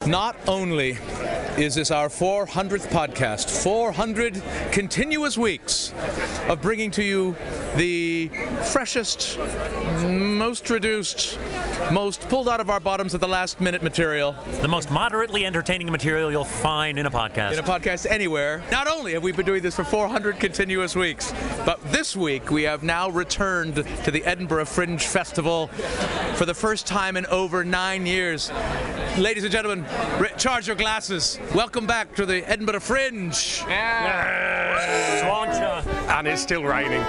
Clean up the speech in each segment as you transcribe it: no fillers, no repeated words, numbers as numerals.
Not only is this our 400th podcast, 400 continuous weeks of bringing to you the freshest, most reduced, most pulled out of our bottoms at the last minute material. The most moderately entertaining material you'll find in a podcast. In a podcast anywhere. Not only have we been doing this for 400 continuous weeks, but this week we have now returned to the Edinburgh Fringe Festival for the first time in over 9 years. Ladies and gentlemen, charge your glasses. Welcome back to the Edinburgh Fringe. And it's still raining.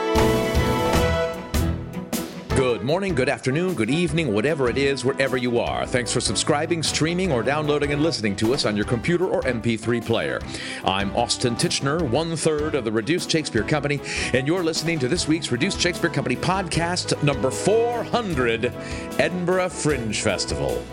Good morning, good afternoon, good evening, whatever it is, wherever you are. Thanks for subscribing, streaming, or downloading and listening to us on your computer or MP3 player. I'm Austin Titchener, 1/3 of the Reduced Shakespeare Company, and you're listening to this week's Reduced Shakespeare Company podcast number 400, Edinburgh Fringe Festival.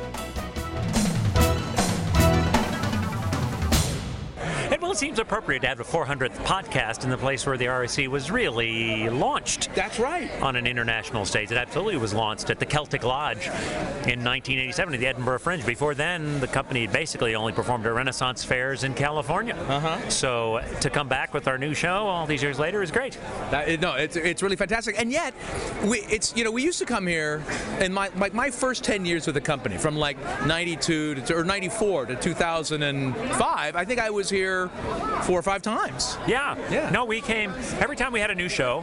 Well, it seems appropriate to have a 400th podcast in the place where the RSC was really launched. That's right. On an international stage. It absolutely was launched at the Celtic Lodge in 1987 at the Edinburgh Fringe. Before then, the company had basically only performed at Renaissance fairs in California. So to come back with our new show all these years later is great. It's really fantastic. And yet, we used to come here in my first 10 years with the company, from like 92 or 94 to 2005. I think I was here 4 or 5 times. Yeah. No, we came every time we had a new show.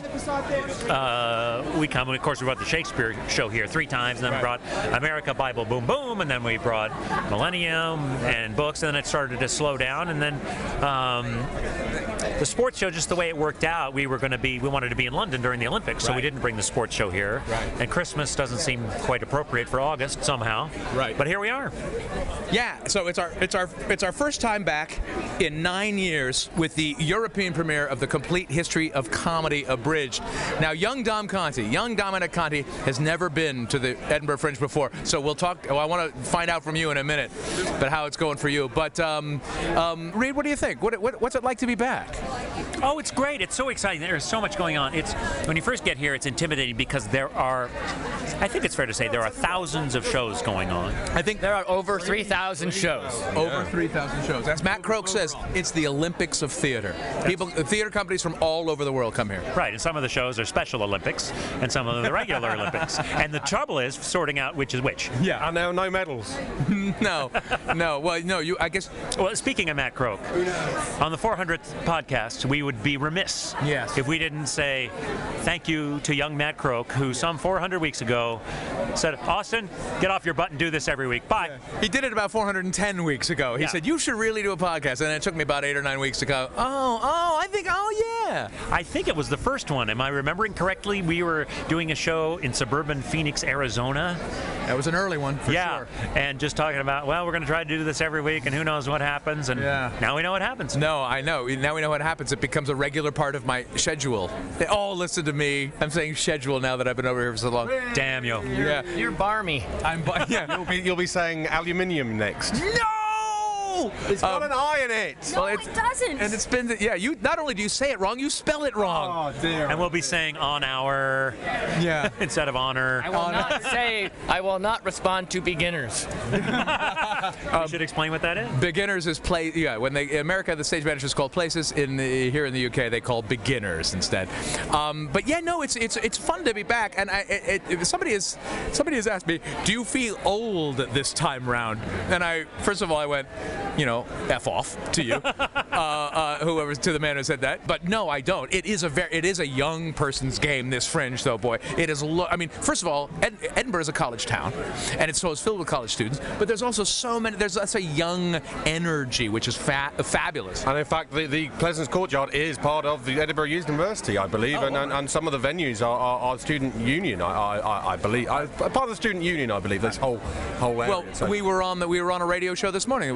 We come, and of course we brought the Shakespeare show here 3 times, and then we brought America Bible Boom Boom, and then we brought Millennium and books, and then it started to slow down, and then the sports show, just the way it worked out, we wanted to be in London during the Olympics, so we didn't bring the sports show here. And Christmas doesn't seem quite appropriate for August somehow. But here we are. Yeah, so it's our first time back in 9 years with the European premiere of The Complete History of Comedy Abridged. Now, young Dominic Conti has never been to the Edinburgh Fringe before, so we'll talk. I want to find out from you in a minute about how it's going for you. But Reed, what do you think? What's it like to be back? Oh, it's great. It's so exciting. There's so much going on. When you first get here, it's intimidating because I think it's fair to say there are thousands of shows going on. I think there are over 3,000 shows. Over 3,000 shows. As Matt Croak says, it's the Olympics of theater. Theater companies from all over the world come here. Right, and some of the shows are Special Olympics, and some of them are the regular Olympics. And the trouble is sorting out which is which. Yeah, and there are no medals. No. Well, no. I guess. Well, speaking of Matt Croak, on the 400th podcast, we would be remiss if we didn't say thank you to young Matt Croak, who some 400 weeks ago said, "Austin, get off your butt and do this every week. Bye." Yeah. He did it about 410 weeks ago. He said, "You should really do a podcast," and it took me about 8 or 9 weeks to go. I think it was the first one. Am I remembering correctly? We were doing a show in suburban Phoenix, Arizona. That was an early one, for sure. And just talking about, we're going to try to do this every week, and who knows what happens, and now we know what happens. No, I know. Now we know what happens. It becomes a regular part of my schedule. They all listen to me. I'm saying schedule now that I've been over here for so long. Damn you. You're barmy. You'll be saying aluminium next. No! It's got an I in it. No, it doesn't. And it's been, you not only do you say it wrong, you spell it wrong. Oh, dear. And we'll be saying on our instead of honor. I will not respond to beginners. We should explain what that is. Beginners is when in America, the stage managers call places. Here in the UK, they call beginners instead. It's fun to be back. And somebody has asked me, do you feel old this time round? And first of all, I went, F off to you, to the man who said that. But no, I don't. It is a young person's game, this Fringe, though, boy. It is. First of all, Edinburgh is a college town, and it's filled with college students. But there's also so many. That's a young energy, which is fabulous. And in fact, the Pleasance Courtyard is part of the Edinburgh University, I believe, and some of the venues are student union. I believe, part of the student union. I believe this whole area. Well, we were on a radio show this morning. It was a part of the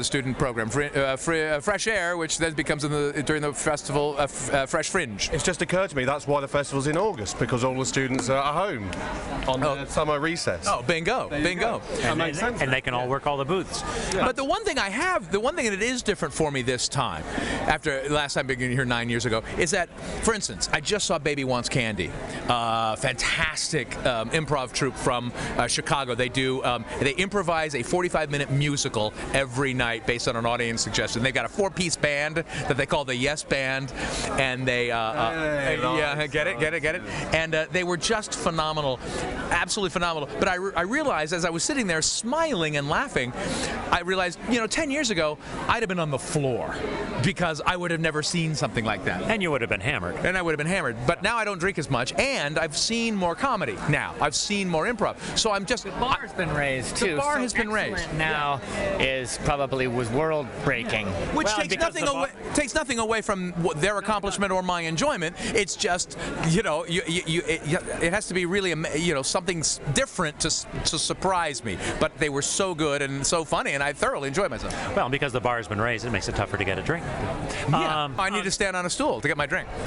student program, Fresh Air, which then becomes during the festival Fresh Fringe. It's just occurred to me that's why the festival's in August, because all the students are at home on their summer recess. Oh, bingo. That makes sense. And they can all work all the booths. Yeah. But the one thing that is different for me this time, after last time being here 9 years ago, is that, for instance, I just saw Baby Wants Candy, fantastic improv troupe from Chicago. They improvise a 45-minute musical every night based on an audience suggestion. They've got a 4-piece band that they call the Yes Band, and they get it. And they were just phenomenal, absolutely phenomenal. But I realized as I was sitting there smiling and laughing, I realized, 10 years ago, I'd have been on the floor because I would have never seen something like that. And you would have been hammered. And I would have been hammered. But now I don't drink as much, and I've seen more comedy now. I've seen more improv. So I'm just... The bar's been raised, too. The bar has been raised. Now was world-breaking. Which takes nothing away from their accomplishment or my enjoyment. It's just, it has to be really, something different to surprise me. But they were so good and so funny, and I thoroughly enjoyed myself. Well, because the bar has been raised, it makes it tougher to get a drink. Yeah. I need to stand on a stool to get my drink.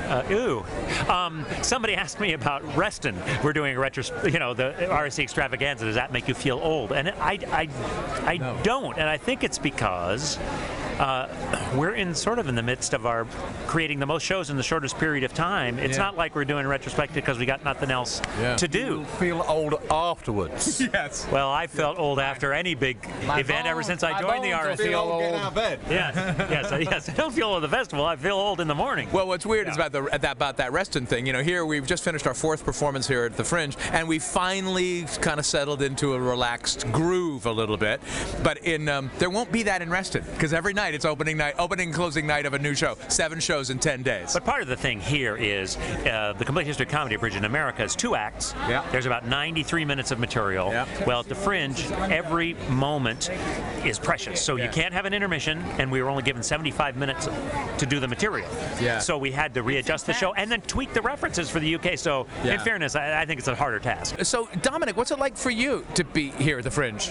Somebody asked me about Reston. We're doing a the RSC extravaganza. Does that make you feel old? And I don't. And I think it's because we're in the midst of our creating the most shows in the shortest period of time. It's not like we're doing retrospective because we got nothing else to do. You feel old afterwards. Yes. Well, I felt old after any big event ever since I joined the RSC. Feel old getting out of bed. Yes. I don't feel old at the festival. I feel old in the morning. Well, what's weird is about that Reston thing. Here we've just finished our 4th performance here at the Fringe, and we finally kind of settled into a relaxed groove a little bit. But there won't be that in Reston because every night it's opening and closing night of a new show. 7 shows in 10 days. But part of the thing here is the Complete History of Comedy Bridge in America is 2 acts. Yeah. There's about 93 minutes of material. Yeah. Well, at the Fringe, every moment is precious. So you can't have an intermission, and we were only given 75 minutes to do the material. Yeah. So we had to readjust the show and then tweak the references for the UK. So in fairness, I think it's a harder task. So Dominic, what's it like for you to be here at the Fringe?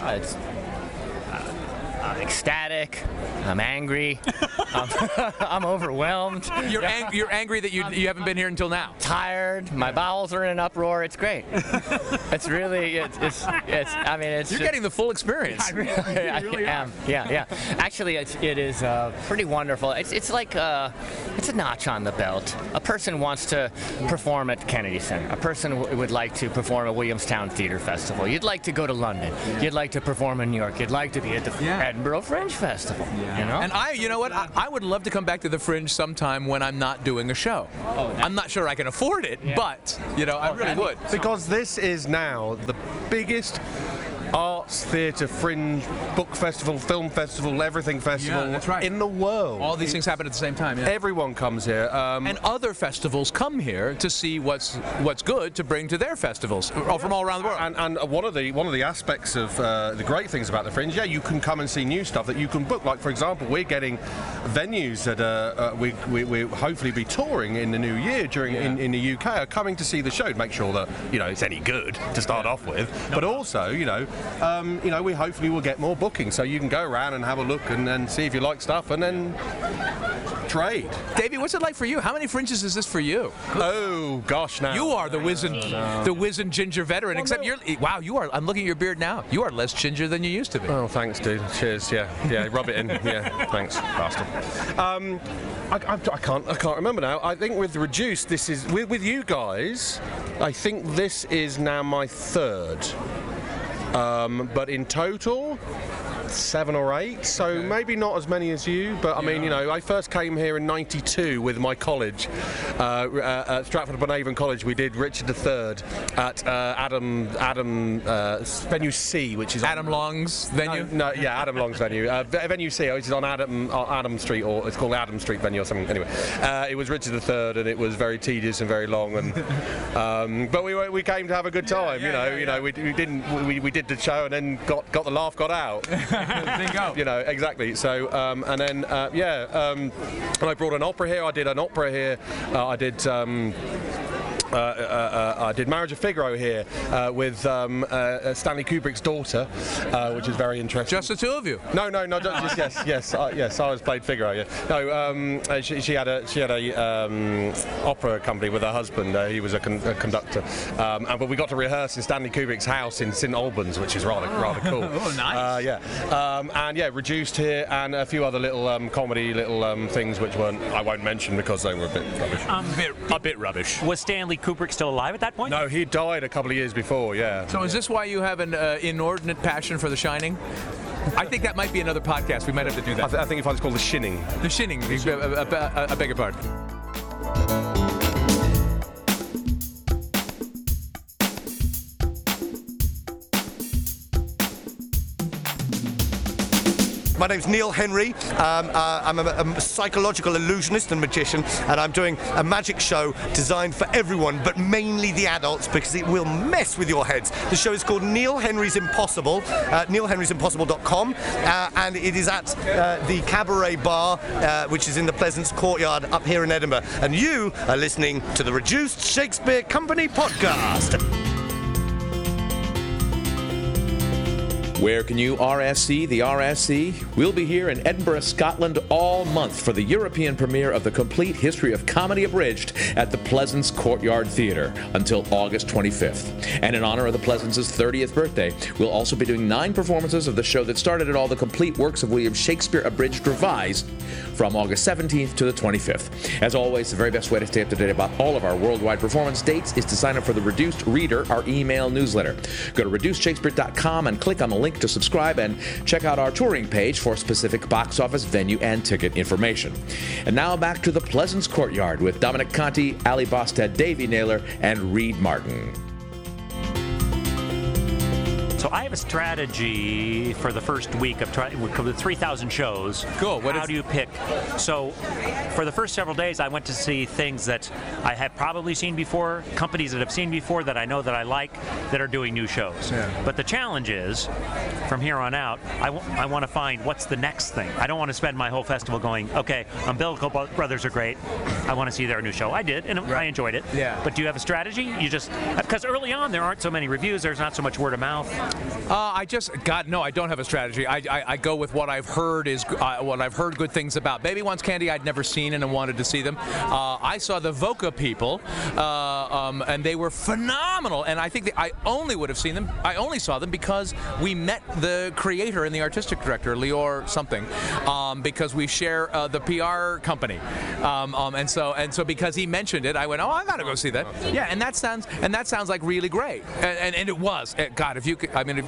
I'm ecstatic. I'm angry. I'm overwhelmed. You're angry that you haven't been here until now. Tired. My bowels are in an uproar. It's great. It's really. You're getting the full experience. I really am. Yeah. Actually, it is pretty wonderful. It's like it's a notch on the belt. A person wants to perform at Kennedy Center. A person would like to perform at Williamstown Theatre Festival. You'd like to go to London. You'd like to perform in New York. You'd like to be at the Edinburgh Fringe Festival. And I would love to come back to the Fringe sometime when I'm not doing a show. I'm not sure I can afford it, but I really would. Because this is now the biggest arts, theatre, fringe, book festival, film festival, everything festival in the world. All these things happen at the same time. Yeah. Everyone comes here. And other festivals come here to see what's good to bring to their festivals from all around the world. And one of the aspects of the great things about the Fringe, you can come and see new stuff that you can book. Like, for example, we're getting venues that we'll hopefully be touring in the new year in the UK are coming to see the show to make sure that it's any good to start off with. But also, we hopefully will get more bookings, so you can go around and have a look and see if you like stuff, and then trade. Davey, what's it like for you? How many Fringes is this for you? Oh gosh, now you are the wizened ginger veteran. Except you are. I'm looking at your beard now. You are less ginger than you used to be. Oh, thanks, dude. Cheers. Yeah. Rub it in. Yeah. Thanks, bastard. I can't remember now. I think with Reduced, this is with you guys. I think this is now my 3rd. But in total, 7 or 8, so maybe not as many as you, but I mean, I first came here in '92 with my college, at Stratford-upon-Avon College. We did Richard III at Venue C, which is Adam Long's venue. Adam Long's venue. Venue C, which is on Adam Street, or it's called Adam Street venue or something. Anyway, it was Richard III, and it was very tedious and very long, and but we came to have a good time. We did the show and then got the laugh got out. Bingo. Exactly. So, and then, and I brought an opera here. I did an opera here. I did I did Marriage of Figaro here with Stanley Kubrick's daughter, which is very interesting. Just the two of you? No, yes. I was played Figaro. Yeah. No, she had a opera company with her husband. He was a conductor, but we got to rehearse in Stanley Kubrick's house in St Albans, which is rather cool. Oh, nice. And Reduced here, and a few other little comedy things which I won't mention because they were a bit rubbish. A bit rubbish. Was Stanley Kubrick still alive at that point? No, he died a couple of years before. Yeah. So is this why you have an inordinate passion for The Shining? I think that might be another podcast. We might have to do that. I think it's called The Shinning. The Shinning. I beg your pardon. My name's Neil Henry. I'm a psychological illusionist and magician, and I'm doing a magic show designed for everyone, but mainly the adults, because it will mess with your heads. The show is called Neil Henry's Impossible, neilhenrysimpossible.com, and it is at the Cabaret Bar, which is in the Pleasance Courtyard up here in Edinburgh. And you are listening to the Reduced Shakespeare Company podcast. Where can you RSC the RSC? We'll be here in Edinburgh, Scotland all month for the European premiere of The Complete History of Comedy Abridged at the Pleasance Courtyard Theatre until August 25th. And in honor of the Pleasance's 30th birthday, we'll also be doing 9 performances of the show that started it all, The Complete Works of William Shakespeare Abridged Revised, from August 17th to the 25th. As always, the very best way to stay up to date about all of our worldwide performance dates is to sign up for the Reduced Reader, our email newsletter. Go to reducedshakespeare.com and click on the link to subscribe, and check out our touring page for specific box office, venue, and ticket information. And now back to the Pleasance Courtyard with Dominic Conti, Ali Bostad, Davey Naylor, and Reed Martin. So I have a strategy for the first week of the 3,000 shows. Cool. How do you pick? So for the first several days, I went to see things that I have probably seen before, companies that I've seen before that I know that I like that are doing new shows. Yeah. But the challenge is, from here on out, I want to find what's the next thing. I don't want to spend my whole festival going, okay, Umbilical Brothers are great. I want to see their new show. I did, and I enjoyed it. Yeah. But do you have a strategy? You just, because early on there aren't so many reviews, there's not so much word of mouth. I don't have a strategy. I go with what I've heard good things about. Baby Wants Candy I'd never seen and I wanted to see them. I saw the Voca people, and they were phenomenal. And I think that I only would have seen them. I only saw them because we met the creator and the artistic director, Lior something, because we share the PR company. And so because he mentioned it, I went, oh, I gotta go see that. Yeah, and that sounds like really great. And it was. God, if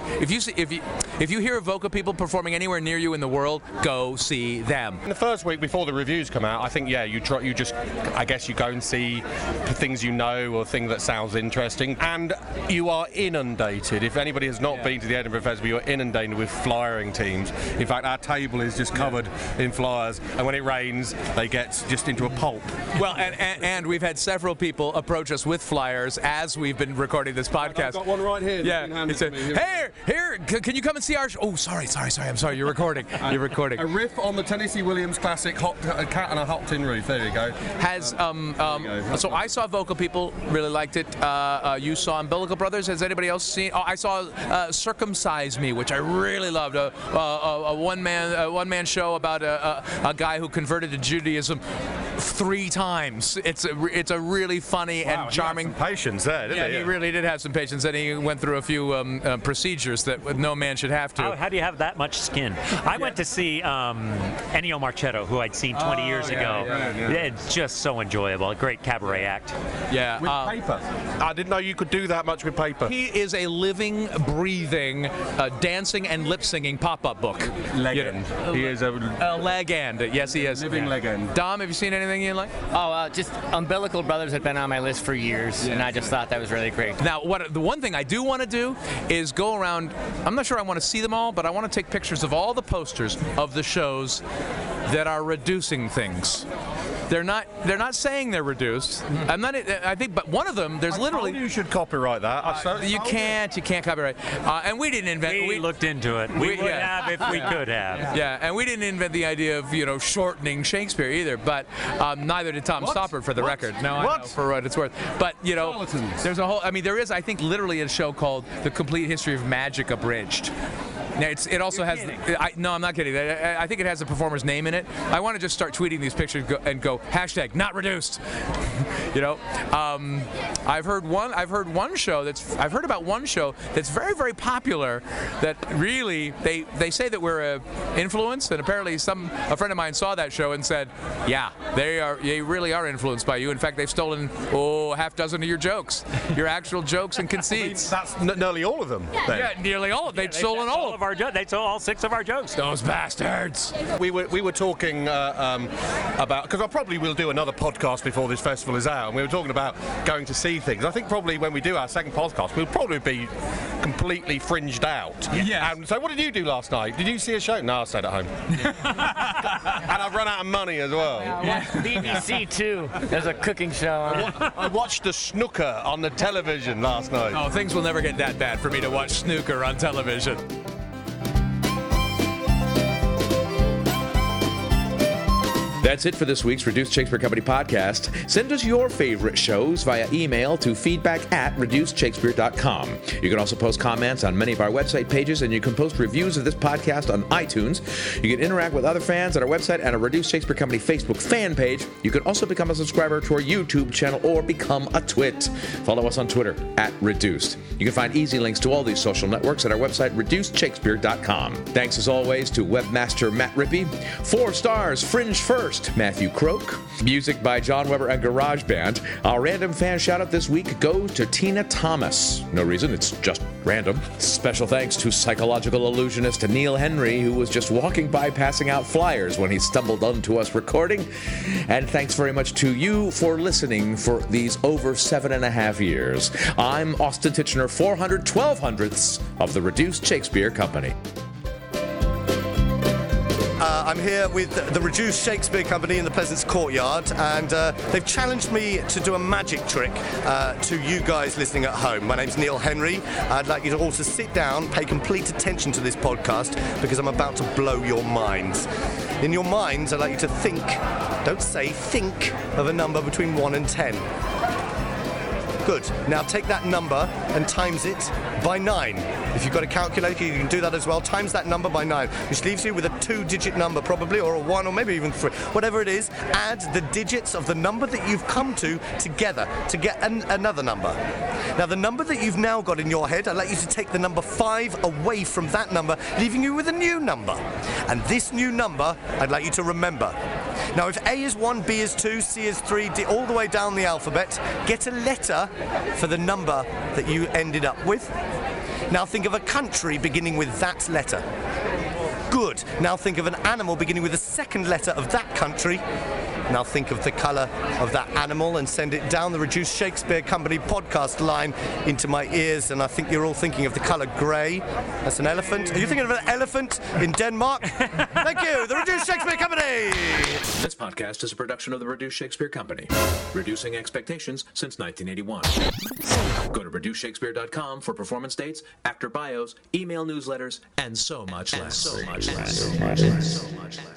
you hear of Voca people performing anywhere near you in the world, go see them. In the first week before the reviews come out, I think you go and see things you know or things that sounds interesting, and you are inundated. If anybody has not been to the Edinburgh Festival, you're inundated with flyering teams. In fact, our table is just covered in flyers, and when it rains, they get just into a pulp. Well, and we've had several people approach us with flyers as we've been recording this podcast. I've got one right here. Yeah, it said, here, can you come and see our show? Oh, sorry, I'm sorry, you're recording. You're recording. A riff on the Tennessee Williams classic, A Cat on a Hot Tin Roof. There you go. So I saw Vocal People, really liked it. You saw Umbilical Brothers. Has anybody else seen? Oh, I saw Circumcise Me, which I really loved. A one-man show about a guy who converted to Judaism 3 times. It's a really funny and charming. He had some patience there, didn't he? He really did have some patience, and he went through a few procedures that no man should have to. How do you have that much skin? I went to see Ennio Marchetto, who I'd seen 20 years ago. It's just so enjoyable. A great cabaret act. Yeah. With paper. I didn't know you could do that much with paper. He is a living, breathing, dancing and lip-singing pop-up book. Legend. He is a legend. Yes, he is. Living legend. Dom, have you seen anything you like? Just Umbilical Brothers had been on my list for years, and I just thought that was really great. Now, the one thing I do want to do is go around. I'm not sure I want to see them all, but I want to take pictures of all the posters of the shows that are reducing things. They're not saying they're reduced. I think, but one of them, there's literally. You should copyright that. You can't copyright. And we didn't invent. We looked into it. We would have if we could have. Yeah, and we didn't invent the idea of shortening Shakespeare either. But neither did Tom Stoppard, for the record. No, I know, for what it's worth. But there's a whole. I mean, there is, I think, literally a show called The Complete History of Magic Abridged. Now it also has. No, I'm not kidding. I think it has the performer's name in it. I want to just start tweeting these pictures and go #not reduced. I've heard about one show that's very, very popular. That really they say that we're an influence, and apparently a friend of mine saw that show and said, yeah, they really are influenced by you. In fact, they've stolen half dozen of your jokes, your actual jokes and conceits. That's nearly all of them. Then. Yeah, nearly all. They've stolen all of our jokes. They stole all 6 of our jokes. Those bastards. We were talking about, because I probably will do another podcast before this festival is out, and we were talking about going to see things. I think probably when we do our second podcast, we'll probably be completely fringed out. Yeah. And so what did you do last night? Did you see a show? No, I stayed at home. And I've run out of money as well. Yeah, BBC too. There's a cooking show on. I watched the snooker on the television last night. Oh, things will never get that bad for me to watch snooker on television. That's it for this week's Reduced Shakespeare Company podcast. Send us your favorite shows via email to feedback@reducedshakespeare.com. You can also post comments on many of our website pages, and you can post reviews of this podcast on iTunes. You can interact with other fans at our website and a Reduced Shakespeare Company Facebook fan page. You can also become a subscriber to our YouTube channel or become a twit. Follow us on Twitter @Reduced. You can find easy links to all these social networks at our website, reducedshakespeare.com. Thanks as always to webmaster Matt Rippey. 4 stars, Fringe First, Matthew Croak. Music by John Weber and GarageBand. Our random fan shout-out this week goes to Tina Thomas. No reason, it's just random. Special thanks to psychological illusionist Neil Henry, who was just walking by passing out flyers when he stumbled onto us recording. And thanks very much to you for listening for these over 7.5 years. I'm Austin Titchener, 412 of the Reduced Shakespeare Company. I'm here with the Reduced Shakespeare Company in the Pleasance Courtyard, and they've challenged me to do a magic trick to you guys listening at home. My name's Neil Henry. I'd like you to also sit down, pay complete attention to this podcast, because I'm about to blow your minds. In your minds, I'd like you to think, don't say, think of a number between 1 and 10. Good. Now take that number and times it by 9. If you've got a calculator, you can do that as well. Times that number by 9, which leaves you with a 2-digit number probably, or a 1, or maybe even 3. Whatever it is, add the digits of the number that you've come to together to get another number. Now the number that you've now got in your head, I'd like you to take the number 5 away from that number, leaving you with a new number. And this new number, I'd like you to remember. Now if A is 1, B is 2, C is 3, D, all the way down the alphabet, get a letter for the number that you ended up with. Now think of a country beginning with that letter. Good. Now think of an animal beginning with the second letter of that country. Now think of the colour of that animal and send it down the Reduced Shakespeare Company podcast line into my ears, and I think you're all thinking of the colour grey. That's an elephant. Are you thinking of an elephant in Denmark? Thank you, the Reduced Shakespeare Company! This podcast is a production of the Reduced Shakespeare Company, reducing expectations since 1981. Go to reducedshakespeare.com for performance dates, actor bios, email newsletters, and so much less.